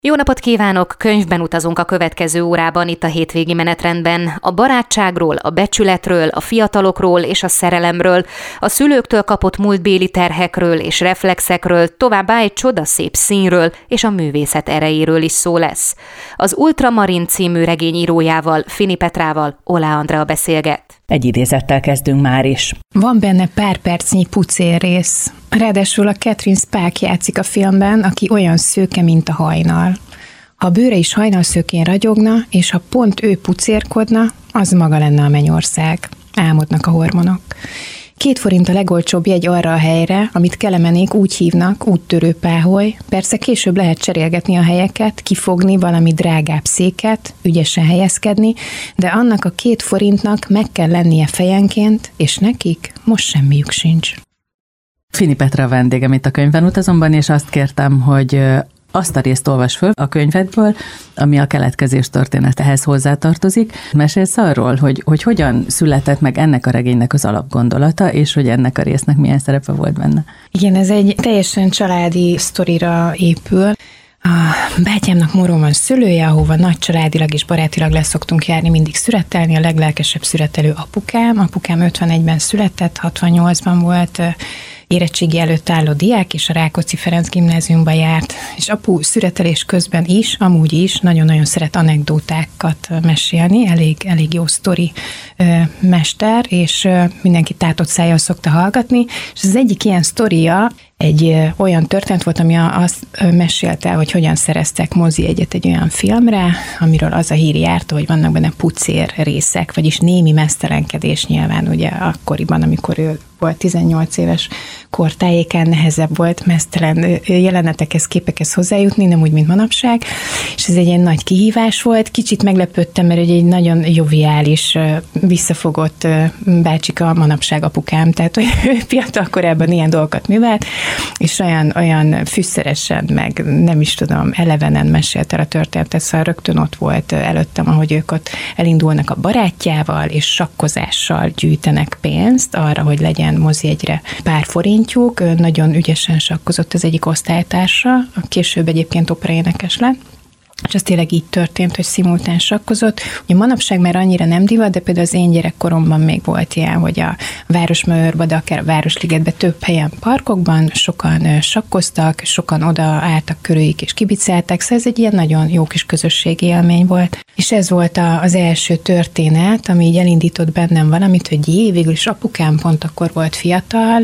Jó napot kívánok! Könyvben utazunk a következő órában itt a hétvégi menetrendben. A barátságról, a becsületről, a fiatalokról és a szerelemről, a szülőktől kapott múltbéli terhekről és reflexekről, továbbá egy csodaszép színről és a művészet erejéről is szó lesz. Az Ultramarin című regény írójával, Fini Petrával Oláh Andrea beszélget. Egy idézettel kezdünk már is. Van benne pár percnyi pucérrész. Ráadásul a Catherine Spaak játszik a filmben, aki olyan szőke, mint a hajnal. Ha a bőre is hajnalszőkén ragyogna, és ha pont ő pucérkodna, az maga lenne a mennyország. Álmodnak a hormonok. 2 forint a legolcsóbb jegy arra a helyre, amit Kelemenék úgy hívnak, úttörő páholy. Persze később lehet cserélgetni a helyeket, kifogni valami drágább széket, ügyesen helyezkedni, de annak a 2 forintnak meg kell lennie fejenként, és nekik most semmiük sincs. Fini Petra vendégem itt a Könyvben utazomban, és azt kértem, hogy azt a részt olvas föl a könyvedből, ami a keletkezés történetehez hozzátartozik. Mesélsz arról, hogy hogyan született meg ennek a regénynek az alapgondolata, és hogy ennek a résznek milyen szerepe volt benne? Igen, ez egy teljesen családi sztorira épül. A bátyámnak Morón van szülője, ahova nagy családilag és barátilag leszoktunk járni, mindig szüretelni, a leglelkesebb szüretelő apukám. Apukám 51-ben született, 68-ban volt érettségi előtt álló diák, és a Rákóczi Ferenc gimnáziumba járt, és apu szüretelés közben is, amúgy is nagyon-nagyon szeret anekdótákat mesélni, elég jó sztori mester, és mindenki tátott szájjal szokta hallgatni, és az egyik ilyen sztoria egy olyan történet volt, ami azt mesélte, hogy hogyan szereztek mozijegyet egy olyan filmre, amiről az a hír járta, hogy vannak benne pucér részek, vagyis némi meztelenkedés nyilván, ugye akkoriban, amikor ő volt 18 éves kortájékán, nehezebb volt meztelen jelenetekhez, képekhez hozzájutni, nem úgy, mint manapság, és ez egy ilyen nagy kihívás volt. Kicsit meglepődtem, mert egy nagyon joviális, visszafogott bácsika manapság apukám, tehát hogy ő fiatal korában ilyen dolgokat művelt, és olyan fűszeresen, meg nem is tudom, elevenen mesélte el a történetet, szóval rögtön ott volt előttem, ahogy ők ott elindulnak a barátjával, és sakkozással gyűjtenek pénzt arra, hogy legyen mozijegyre pár forintjuk. Nagyon ügyesen sakkozott az egyik osztálytársa, később egyébként operaénekes lett, és ez tényleg így történt, hogy szimultán sakkozott. Ugye manapság már annyira nem divat, de például az én gyerekkoromban még volt ilyen, hogy a Városmajorban, de akár a Városligetben több helyen, parkokban sokan sakkoztak, sokan oda álltak körüljük és kibiceltek, szóval ez egy ilyen nagyon jó kis közösségi élmény volt. És ez volt az első történet, ami így elindított bennem valamit, hogy végül is apukám pont akkor volt fiatal,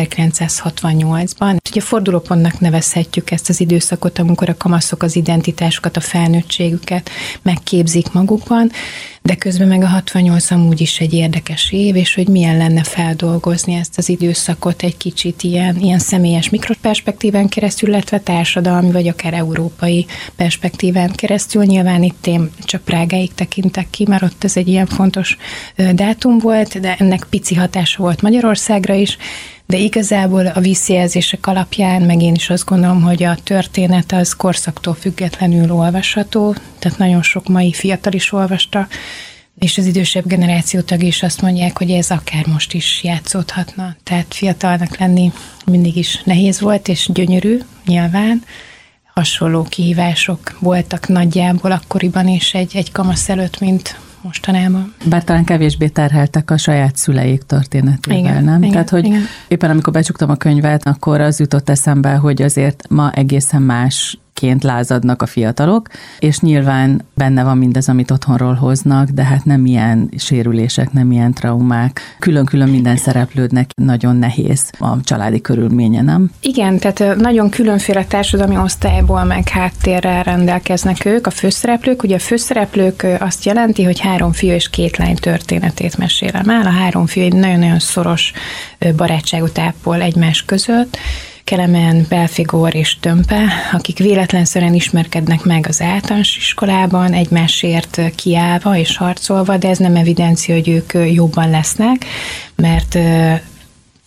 1968-ban. Ugye fordulópontnak nevezhetjük ezt az időszakot, amikor a kamaszok az identitásukat, a felnőttségüket megképzik magukban, de közben meg a 68 amúgy is egy érdekes év, és hogy milyen lenne feldolgozni ezt az időszakot egy kicsit ilyen személyes mikroperspektíven keresztül, illetve társadalmi, vagy akár európai perspektíven keresztül. Nyilván itt én csak Prágáig tekintek ki, mert ott ez egy ilyen fontos dátum volt, de ennek pici hatása volt Magyarországra is, de igazából a visszajelzések alapján, meg én is azt gondolom, hogy a történet az korszaktól függetlenül olvasható, tehát nagyon sok mai fiatal is olvasta, és az idősebb generáció tagja is azt mondják, hogy ez akár most is játszódhatna. Tehát fiatalnak lenni mindig is nehéz volt, és gyönyörű nyilván. Hasonló kihívások voltak nagyjából akkoriban is egy kamasz előtt, mint mostanában. Bár talán kevésbé terheltek a saját szüleik történetével, igen, nem? Igen, Tehát, hogy igen. Éppen amikor becsuktam a könyvet, akkor az jutott eszembe, hogy azért ma egészen másként lázadnak a fiatalok, és nyilván benne van mindez, amit otthonról hoznak, de hát nem ilyen sérülések, nem ilyen traumák. Külön-külön minden szereplődnek nagyon nehéz a családi körülménye, nem? Igen, tehát nagyon különféle társadalmi osztályból meg háttérrel rendelkeznek ők, a főszereplők. Ugye a főszereplők azt jelenti, hogy 3 fiú és 2 lány történetét mesélem el. A 3 fiú egy nagyon-nagyon szoros barátságot ápol egymás között. Kelemen, Belfigor és Tömpe, akik véletlenszerűen ismerkednek meg az általános iskolában, egymásért kiállva és harcolva, de ez nem evidencia, hogy ők jobban lesznek, mert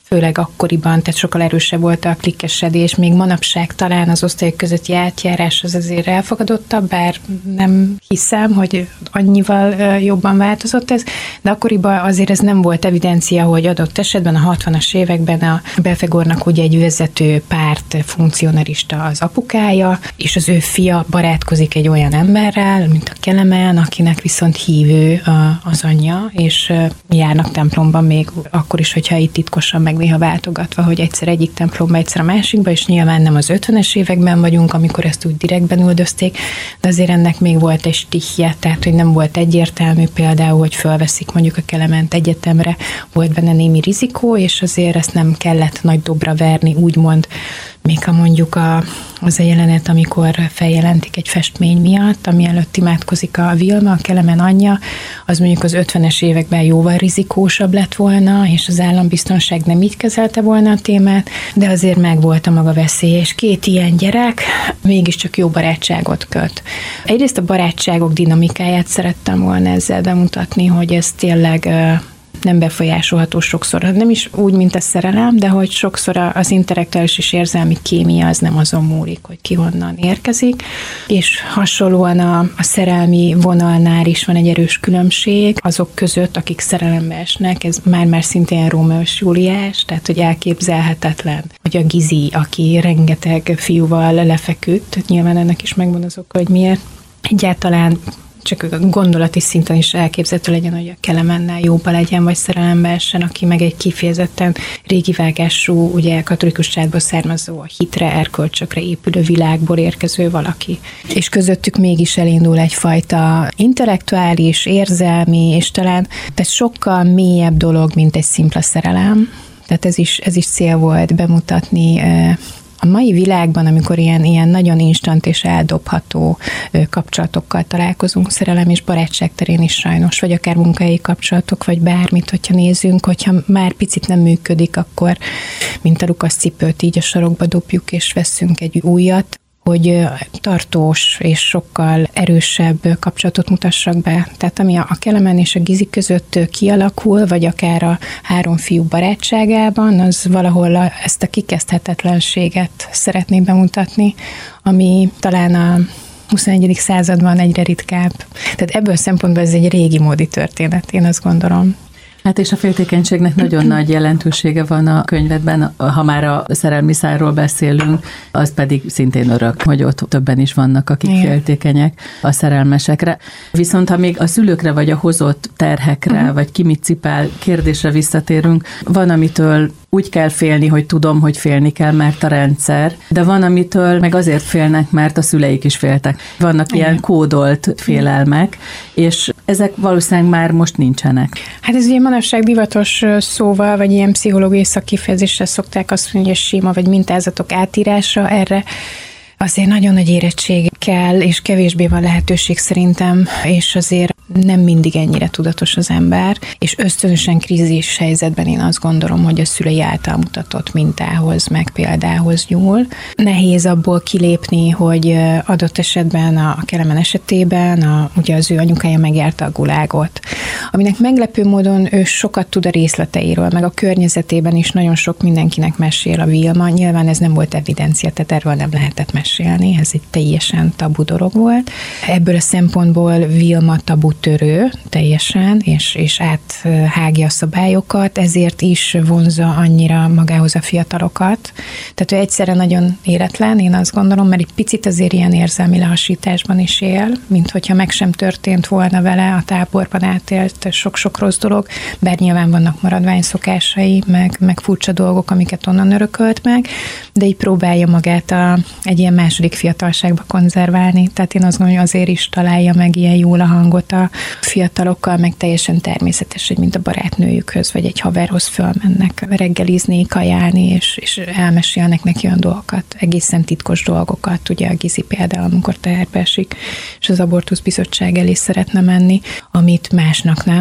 főleg akkoriban, tehát sokkal erősebb volt a klikkesedés, még manapság talán az osztályok közötti átjárás az azért elfogadottabb, bár nem hiszem, hogy annyival jobban változott ez, de akkoriban azért ez nem volt evidencia, hogy adott esetben a 60-as években a Belfegornak ugye egy vezető párt funkcionalista az apukája, és az ő fia barátkozik egy olyan emberrel, mint a Kelemen, akinek viszont hívő az anyja, és járnak templomban még akkor is, hogyha itt titkosan, meg néha váltogatva, hogy egyszer egyik templomba, egyszer a másikba, és nyilván nem az 50-es években vagyunk, amikor ezt úgy direktben üldözték, de azért ennek még volt egy stihje, tehát hogy nem volt egyértelmű például, hogy fölveszik mondjuk a Kelement egyetemre, volt benne némi rizikó, és azért ezt nem kellett nagy dobra verni, úgymond, még ha mondjuk az a jelenet, amikor feljelentik egy festmény miatt, ami előtt imádkozik a Vilma, a Kelemen anyja, az mondjuk az 50-es években jóval rizikósabb lett volna, és az állambiztonság nem így kezelte volna a témát, de azért megvolt a maga veszélye, és két ilyen gyerek mégiscsak jó barátságot köt. Egyrészt a barátságok dinamikáját szerettem volna ezzel bemutatni, hogy ez tényleg nem befolyásolható sokszor. Nem is úgy, mint a szerelem, de hogy sokszor az intellektuális és érzelmi kémia az nem azon múlik, hogy ki honnan érkezik, és hasonlóan a szerelmi vonalnál is van egy erős különbség azok között, akik szerelembe esnek, ez már szintén Rómeó és Júliás, tehát hogy elképzelhetetlen, hogy a Gizi, aki rengeteg fiúval lefeküdt, nyilván ennek is megvan az oka, hogy miért egyáltalán csak gondolati szinten is elképzelhető legyen, hogy a Kelemennel jóba legyen, vagy szerelembe essen, aki meg egy kifejezetten régi vágású, ugye katolikus családból származó, a hitre, erkölcsökre épülő világból érkező valaki. És közöttük mégis elindul egyfajta intellektuális, érzelmi, és talán tehát sokkal mélyebb dolog, mint egy szimpla szerelem. Tehát ez is cél volt bemutatni a mai világban, amikor ilyen nagyon instant és eldobható kapcsolatokkal találkozunk, szerelem és barátság terén is sajnos, vagy akár munkahelyi kapcsolatok, vagy bármit, hogyha nézünk, hogyha már picit nem működik, akkor mint a lukaszcipőt így a sarokba dobjuk, és veszünk egy újat, hogy tartós és sokkal erősebb kapcsolatot mutassak be. Tehát ami a Kelemen és a Gizi között kialakul, vagy akár a három fiú barátságában, az valahol ezt a kikezdhetetlenséget szeretné bemutatni, ami talán a 21. században egyre ritkább. Tehát ebből szempontból ez egy régi módi történet, én azt gondolom. Hát és a féltékenységnek nagyon nagy jelentősége van a könyvedben, ha már a szerelmi szálról beszélünk, az pedig szintén örök, hogy ott többen is vannak, akik féltékenyek a szerelmesekre. Viszont ha még a szülőkre vagy a hozott terhekre, vagy ki mit cipál kérdésre visszatérünk, van, amitől úgy kell félni, hogy tudom, hogy félni kell, mert a rendszer, de van, amitől meg azért félnek, mert a szüleik is féltek. Vannak ilyen kódolt félelmek, és ezek valószínűleg már most nincsenek. Hát ez ugye manapság divatos szóval, vagy ilyen pszichológiai szakkifejezéssel szokták azt mondani, hogy séma vagy mintázatok átírása, erre azért nagyon nagy érettség kell, és kevésbé van lehetőség szerintem, és azért nem mindig ennyire tudatos az ember, és ösztönösen krízis helyzetben én azt gondolom, hogy a szülei által mutatott mintához, meg példához nyúl. Nehéz abból kilépni, hogy adott esetben a Kelemen esetében ugye az ő anyukája megjárta a gulágot, aminek meglepő módon ő sokat tud a részleteiről, meg a környezetében is nagyon sok mindenkinek mesél a Vilma. Nyilván ez nem volt evidencia, tehát erről nem lehetett mesélni, ez egy teljesen tabu dolog volt. Ebből a szempontból Vilma tabutörő teljesen, és áthágja a szabályokat, ezért is vonzza annyira magához a fiatalokat. Tehát ő egyszerre nagyon éretlen, én azt gondolom, mert egy picit azért ilyen érzelmi lehasításban is él, mint hogyha meg sem történt volna vele, a táborban átélt sok-sok rossz dolog, bár nyilván vannak maradványszokásai, meg furcsa dolgok, amiket onnan örökölt meg, de így próbálja magát egy ilyen második fiatalságba konzerválni. Tehát én azt gondolom, hogy azért is találja meg ilyen jól a hangot a fiatalokkal, meg teljesen természetes, hogy mint a barátnőjükhöz, vagy egy haverhoz fölmennek reggelizni, kajálni, és elmesélnek neki olyan dolgokat, egészen titkos dolgokat. Ugye a Gizi például, amikor teherbe esik, és az abortusz bizottság elé szeretne menni, amit másnak nem.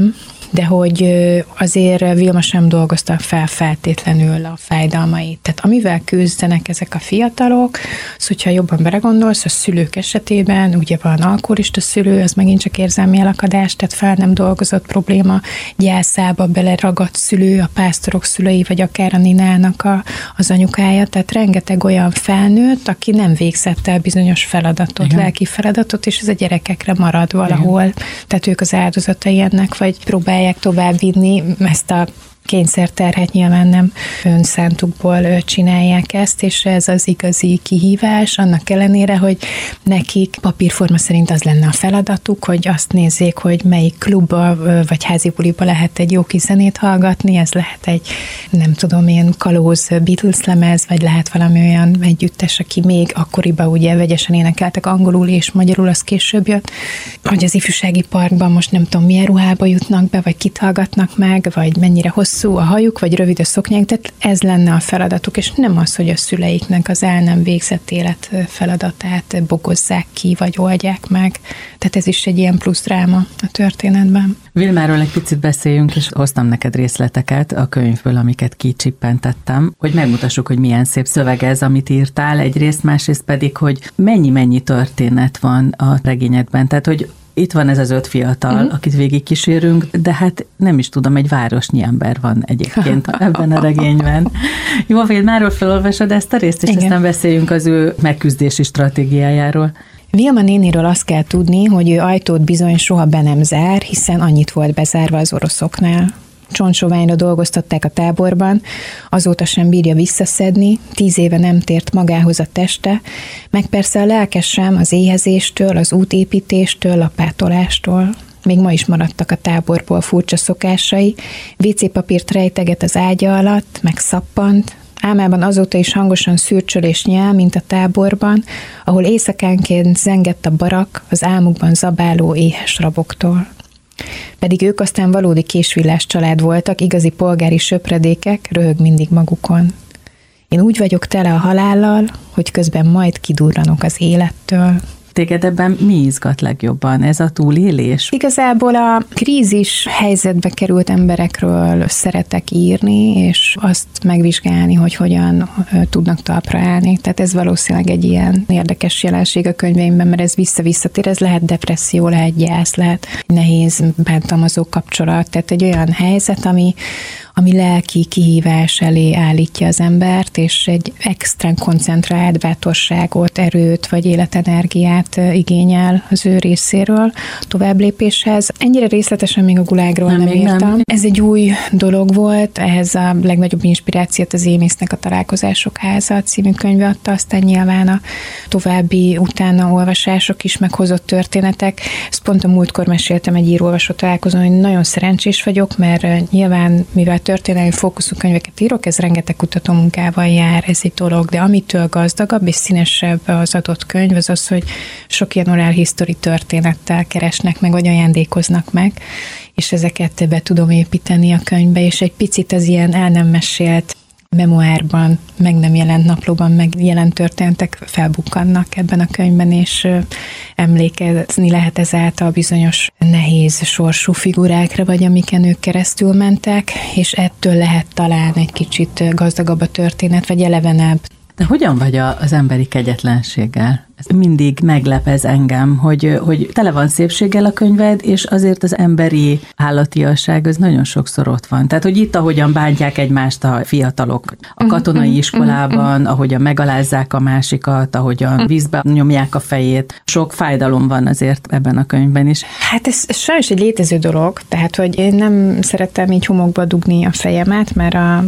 de hogy azért Vilma sem dolgozta fel feltétlenül a fájdalmait. Tehát amivel küzdenek ezek a fiatalok, az, hogyha jobban belegondolsz, a szülők esetében, ugye van alkoholista szülő, az megint csak érzelmi elakadás, tehát fel nem dolgozott probléma, gyászába beleragadt szülő, a pásztorok szülei, vagy akár a Ninának az anyukája, tehát rengeteg olyan felnőtt, aki nem végzett el bizonyos feladatot, igen, lelki feladatot, és ez a gyerekekre marad valahol. Igen. Tehát ők az áldozatai ennek, vagy próbálják továbbvinni ezt a kényszerterhet, nyilván nem önszántukból csinálják ezt, és ez az igazi kihívás, annak ellenére, hogy nekik papírforma szerint az lenne a feladatuk, hogy azt nézzék, hogy melyik klubba vagy házibuliba lehet egy jó kis zenét hallgatni, ez lehet egy, nem tudom én, kalóz Beatles lemez, vagy lehet valami olyan együttes, aki még akkoriban ugye vegyesen énekeltek angolul és magyarul, az később jött, hogy az ifjúsági parkban most nem tudom milyen ruhába jutnak be, vagy kit hallgatnak meg, vagy mennyire hosszú a hajuk, vagy rövid a szoknyák, tehát ez lenne a feladatuk, és nem az, hogy a szüleiknek az el nem végzett élet feladatát bogozzák ki, vagy oldják meg. Tehát ez is egy ilyen plusz dráma a történetben. Vilmáról egy picit beszéljünk, és hoztam neked részleteket a könyvből, amiket kicsippentettem, hogy megmutassuk, hogy milyen szép szöveg ez, amit írtál egyrészt, másrészt pedig, hogy mennyi történet van a regényedben. Tehát, hogy itt van ez az 5 fiatal, akit végigkísérünk, de hát nem is tudom, egy városnyi ember van egyébként ebben a regényben. Jó, Vilmáról felolvasod ezt a részt, és aztán beszéljünk az ő megküzdési stratégiájáról. Vilma néniről azt kell tudni, hogy ő ajtót bizony soha be nem zár, hiszen annyit volt bezárva az oroszoknál. Csontsoványra dolgoztatták a táborban, azóta sem bírja visszaszedni, 10 éve nem tért magához a teste, meg persze a lelke sem az éhezéstől, az útépítéstől, lapátolástól. Még ma is maradtak a táborból furcsa szokásai, WC-papírt rejteget az ágya alatt, meg szappant, álmában azóta is hangosan szürcsöl és nyel, mint a táborban, ahol éjszakánként zengett a barak az álmukban zabáló éhes raboktól. Pedig ők aztán valódi késvillás család voltak, igazi polgári söpredékek, röhög mindig magukon. Én úgy vagyok tele a halállal, hogy közben majd kidurranok az élettől. Téged ebben mi izgat legjobban? Ez a túlélés? Igazából a krízis helyzetbe került emberekről szeretek írni, és azt megvizsgálni, hogy hogyan tudnak talpra állni. Tehát ez valószínűleg egy ilyen érdekes jelenség a könyveimben, mert ez visszatér, ez lehet depresszió, lehet gyász, lehet nehéz bántalmazó kapcsolat. Tehát egy olyan helyzet, ami lelki kihívás elé állítja az embert, és egy extrán koncentrált bátorságot, erőt vagy életenergiát igényel az ő részéről továbblépéshez. Ennyire részletesen még a Gulágról nem írtam. Nem. Ez egy új dolog volt, ehhez a legnagyobb inspirációt az Émésznek a Találkozások háza című könyve adta, aztán nyilván a további utána olvasások is meghozott történetek. Ezt pont a múltkor meséltem egy író-olvasó találkozón, hogy nagyon szerencsés vagyok, mert nyilván, mivel történelmi fókuszú könyveket írok, ez rengeteg kutatómunkával jár, ez egy dolog, de amitől gazdagabb és színesebb az adott könyv, az az, hogy sok ilyen oral history történettel keresnek meg, vagy ajándékoznak meg, és ezeket be tudom építeni a könyvbe, és egy picit az ilyen el nem mesélt memoárban, meg nem jelent naplóban, meg jelent történetek felbukkannak ebben a könyvben, és emlékezni lehet ezáltal bizonyos nehéz sorsú figurákra, vagy amiken ők keresztül mentek, és ettől lehet talán egy kicsit gazdagabb a történet, vagy elevenebb. De hogyan vagy az emberi kegyetlenséggel? Ez mindig meglepez engem, hogy tele van szépséggel a könyved, és azért az emberi állatiasság az nagyon sokszor ott van. Tehát, hogy itt, ahogyan bántják egymást a fiatalok a katonai iskolában, ahogyan megalázzák a másikat, ahogyan vízbe nyomják a fejét. Sok fájdalom van azért ebben a könyvben is. Hát ez sajnos egy létező dolog, tehát, hogy én nem szeretem így homokba dugni a fejemet, mert a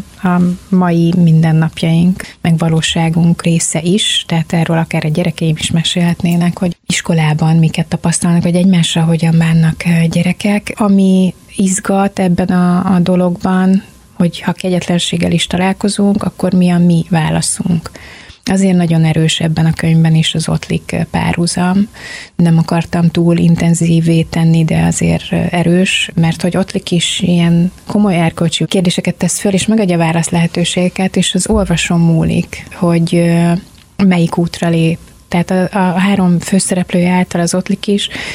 mai mindennapjaink, meg valóságunk része is, tehát erről akár a gyerekeim is mesélhetnének, hogy iskolában miket tapasztalnak, vagy egymással hogyan bánnak gyerekek. Ami izgat ebben a dologban, hogy ha kegyetlenséggel is találkozunk, akkor mi a mi válaszunk. Azért nagyon erős ebben a könyvben is az Ottlik párhuzam. Nem akartam túl intenzívvé tenni, de azért erős, mert hogy Ottlik is ilyen komoly erkölcsi kérdéseket tesz föl, és megadja válasz lehetőségeket, és az olvasom múlik, hogy melyik útra lép. Tehát a 3 főszereplője által az Ottlik is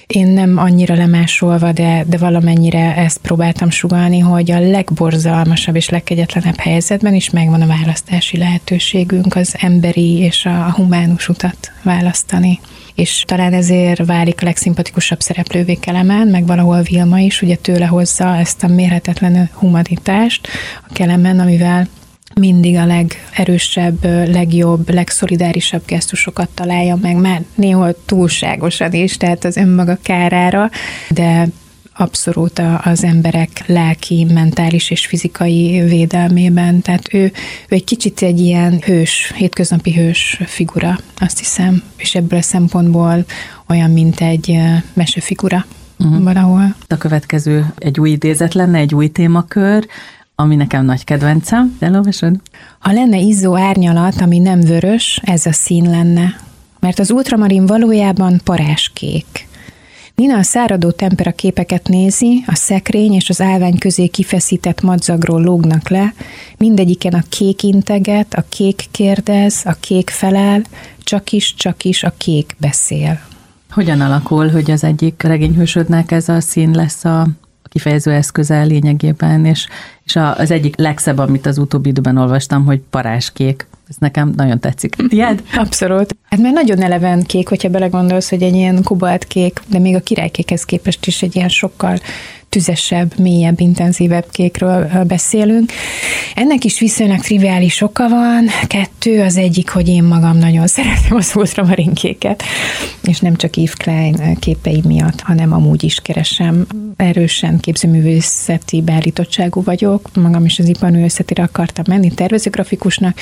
Én nem annyira lemásolva, de valamennyire ezt próbáltam sugallni, hogy a legborzalmasabb és legkegyetlenebb helyzetben is megvan a választási lehetőségünk, az emberi és a humánus utat választani. És talán ezért válik a legszimpatikusabb szereplővé Kelemen, meg valahol Vilma is, ugye tőle hozza ezt a mérhetetlen humanitást a Kelemen, amivel mindig a legerősebb, legjobb, legszolidárisabb gesztusokat találja meg, már néhol túlságosan is, tehát az önmaga kárára, de abszolút az emberek lelki, mentális és fizikai védelmében. Tehát ő egy kicsit egy ilyen hős, hétköznapi hős figura, azt hiszem, és ebből a szempontból olyan, mint egy mesefigura valahol. A következő egy új idézet lenne, egy új témakör, ami nekem nagy kedvencem. Elolvasod? Ha lenne izzó árnyalat, ami nem vörös, ez a szín lenne. Mert az ultramarin valójában parázskék. Nina a száradó tempera képeket nézi, a szekrény és az állvány közé kifeszített madzagról lógnak le, mindegyiken a kék integet, a kék kérdez, a kék felel, csak is a kék beszél. Hogyan alakul, hogy az egyik regényhősödnek ez a szín lesz a kifejező eszköze lényegében, és az egyik legszebb, amit az utóbbi időben olvastam, hogy parázskék. Ez nekem nagyon tetszik. Tiéd? Abszolút. Hát mert nagyon eleven kék, hogyha belegondolsz, hogy egy ilyen kobaltkék, de még a királykékhez képest is egy ilyen sokkal tüzesebb, mélyebb, intenzívebb kékről beszélünk. Ennek is viszonylag triviális oka van. 2, az egyik, hogy én magam nagyon szeretem az ultramarin kéket, és nem csak Yves Klein képei miatt, hanem amúgy is keresem. Erősen képzőművészeti beállítottságú vagyok, magam is az iparművészetire akartam menni, tervezőgrafikusnak,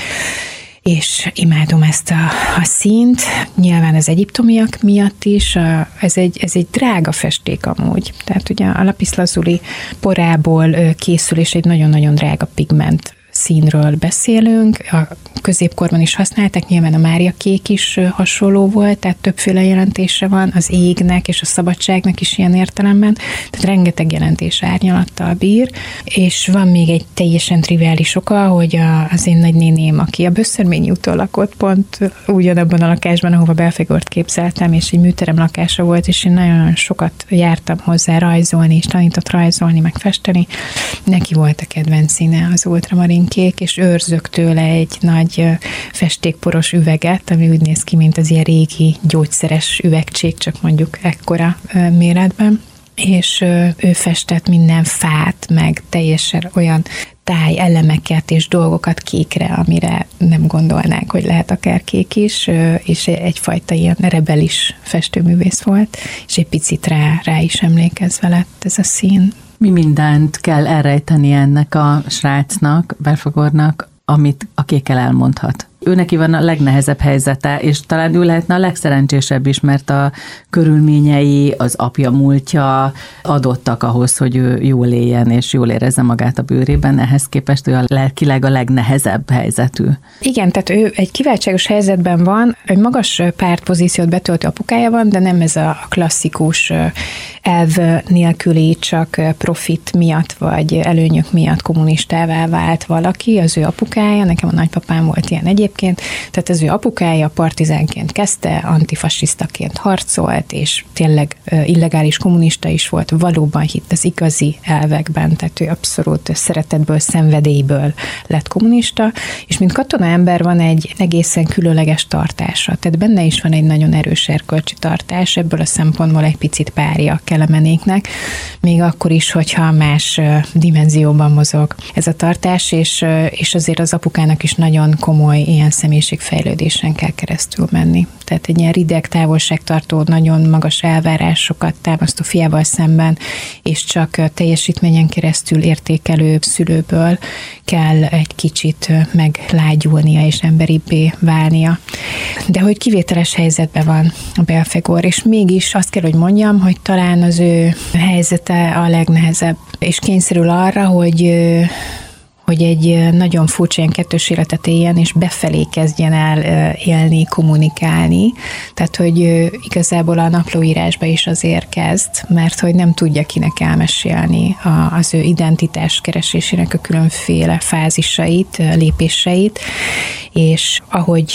és imádom ezt a színt, nyilván az egyiptomiak miatt is, ez egy drága festék amúgy, tehát ugye a lapis lazuli porából készül, és egy nagyon-nagyon drága pigment színről beszélünk, a középkorban is használták, nyilván a Mária kék is hasonló volt, tehát többféle jelentése van, az égnek és a szabadságnak is ilyen értelemben, tehát rengeteg jelentés árnyalattal bír, és van még egy teljesen triviális oka, hogy az én nagynéném, aki a Böszörményi úton lakott, pont ugyanabban a lakásban, ahova Belfegort képzeltem, és egy műterem lakása volt, és én nagyon sokat jártam hozzá rajzolni, és tanított rajzolni, meg festeni. Neki volt a kedvenc színe az ultramarin kék, és őrzök tőle egy nagy festékporos üveget, ami úgy néz ki, mint az ilyen régi gyógyszeres üvegcsék, csak mondjuk ekkora méretben. És ő festett minden fát, meg teljesen olyan tájelemeket és dolgokat kékre, amire nem gondolnánk, hogy lehet akár kék is, és egyfajta ilyen rebelis festőművész volt, és egy picit rá is emlékezve lett ez a szín. Mi mindent kell elrejteni ennek a srácnak, Belfegornak, amit a kékkel elmondhat? Ő neki van a legnehezebb helyzete, és talán ő lehetne a legszerencsésebb is, mert a körülményei, az apja múltja adottak ahhoz, hogy ő jól éljen, és jól érezze magát a bőrében, ehhez képest ő a lelkileg a legnehezebb helyzetű. Igen, tehát ő egy kiváltságos helyzetben van, egy magas pártpozíciót betöltő apukája van, de nem ez a klasszikus elv nélküli, csak profit miatt, vagy előnyök miatt kommunistává vált valaki, az ő apukája, nekem a nagypapám volt ilyen egyébként, tehát az ő apukája partizánként kezdte, antifasisztaként harcolt, és tényleg illegális kommunista is volt, valóban hitt az igazi elvekben, tehát ő abszolút szeretetből, szenvedélyből lett kommunista, és mint katonaember van egy egészen különleges tartása, tehát benne is van egy nagyon erős erkölcsi tartás, ebből a szempontból egy picit párja Kelemenéknek, még akkor is, hogyha más dimenzióban mozog ez a tartás, és azért az apukának is nagyon komoly ilyen személyiségfejlődésen kell keresztül menni. Tehát egy ilyen rideg, távolságtartó, nagyon magas elvárásokat támasztó fiával szemben, és csak teljesítményen keresztül értékelő szülőből kell egy kicsit meglágyulnia és emberibbé válnia. De hogy kivételes helyzetben van a Belfegor, és mégis azt kell, hogy mondjam, hogy talán az ő helyzete a legnehezebb, és kényszerül arra, hogy egy nagyon furcsa ilyen kettős életet éljen, és befelé kezdjen el élni, kommunikálni. Tehát, hogy igazából a naplóírásba is azért kezd, mert hogy nem tudja kinek elmesélni az ő identitás keresésének a különféle fázisait, lépéseit, és ahogy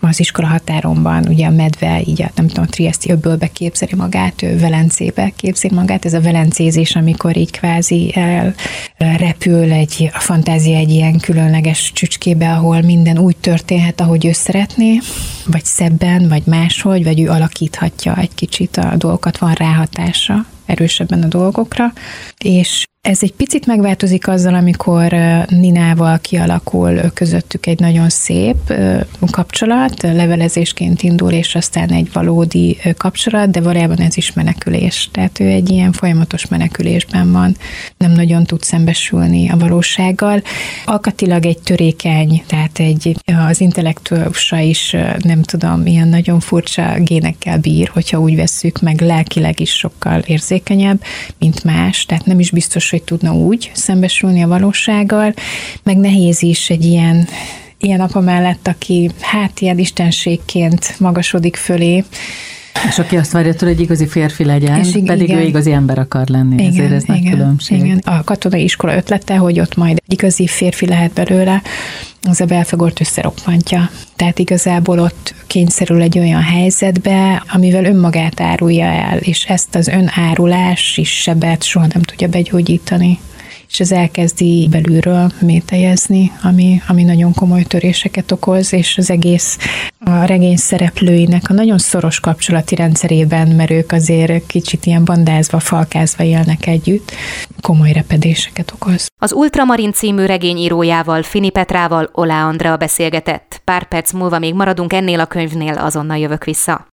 az iskola határomban, ugye a medve, így a trieszti öbölbe képzeli magát, ő Velencébe képzeli magát, ez a velencézés, amikor így kvázi repül a fantázia egy ilyen különleges csücskébe, ahol minden úgy történhet, ahogy ő szeretné, vagy szebben, vagy máshogy, vagy ő alakíthatja egy kicsit a dolgokat, van ráhatása erősebben a dolgokra, és ez egy picit megváltozik azzal, amikor Ninával kialakul közöttük egy nagyon szép kapcsolat, levelezésként indul, és aztán egy valódi kapcsolat, de valójában ez is menekülés. Tehát ő egy ilyen folyamatos menekülésben van, nem nagyon tud szembesülni a valósággal. Alkatilag egy törékeny, tehát az intellektusa is, nem tudom, ilyen nagyon furcsa génekkel bír, hogyha úgy vesszük, meg lelkileg is sokkal érzékenyebb, mint más, tehát nem is biztos, hogy tudna úgy szembesülni a valósággal, meg nehéz is egy ilyen apa mellett, aki ilyen istenségként magasodik fölé. És aki azt várja tőle, hogy igazi férfi legyen, pedig igen, ő igazi ember akar lenni, igen, ezért ez nagy különbség. Igen. A katonai iskola ötlete, hogy ott majd igazi férfi lehet belőle, az a Belfegort összeroppantja. Tehát igazából ott kényszerül egy olyan helyzetbe, amivel önmagát árulja el, és ezt az önárulás is sebet soha nem tudja begyógyítani. És ez elkezdi belülről mételyezni, ami nagyon komoly töréseket okoz, és az egész a regény szereplőinek a nagyon szoros kapcsolati rendszerében, mert ők azért kicsit ilyen bandázva, falkázva élnek együtt, komoly repedéseket okoz. Az Ultramarin című regényírójával, Fini Petrával Olá Andrea beszélgetett. Pár perc múlva még maradunk ennél a könyvnél, azonnal jövök vissza.